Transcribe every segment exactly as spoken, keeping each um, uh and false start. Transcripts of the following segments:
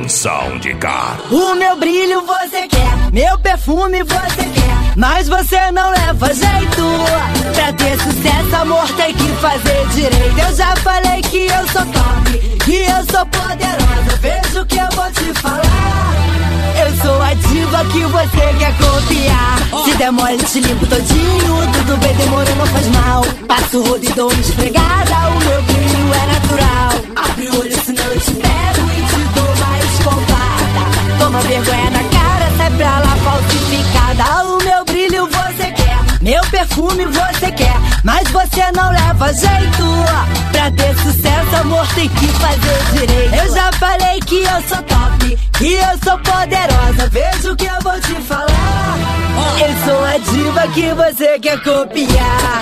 Atenção de cara. O meu brilho você quer, meu perfume você quer, mas você não leva jeito. Pra ter sucesso, amor, tem que fazer direito. Eu já falei que eu sou top, que eu sou poderosa. Veja o que eu vou te falar. Eu sou a diva que você quer copiar. Se der mole, te limpo todinho. Tudo bem, demorou, não faz mal. Passo o rodo e dou uma esfregada. O meu brilho é natural. Abre o olho, senão eu te pego e te dou uma escovada. Toma vergonha na cara, sai pra lá falsificada. O meu brilho você quer, meu perfume você quer, mas você não leva jeito. Pra ter sucesso, amor, tem que fazer direito. Eu já falei que eu sou top, que eu sou poderosa. Veja o que eu vou te falar. Eu sou a diva que você quer copiar.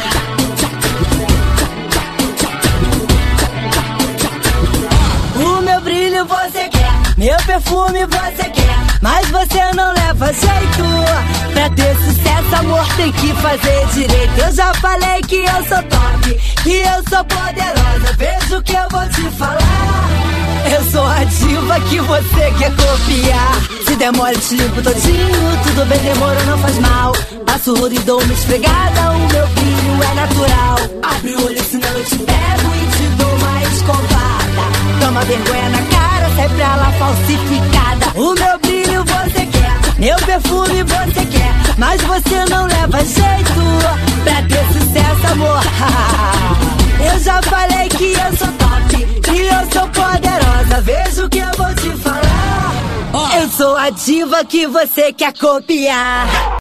O meu brilho você quer, meu perfume você quer, mas você não leva jeito. Pra ter sucesso, amor, tem que fazer direito. Eu já falei que eu sou top, que eu sou poderosa. Veja o que eu vou te falar. Eu sou a diva que você quer copiar. Se der mole, te limpo todinho. Tudo bem, demorou, não faz mal. Passo o rodo e dou uma esfregada. O meu brilho é natural. Abre o olho, senão eu te pego e te dou uma escovada. Toma vergonha na cara, sai pra lá falsificada. O meu brilho você quer, meu perfume você quer, mas você não leva jeito. Pra ter sucesso, amor. Eu já falei que eu sou top, que eu sou poderosa. Veja o que eu vou te falar. Eu sou a diva que você quer copiar.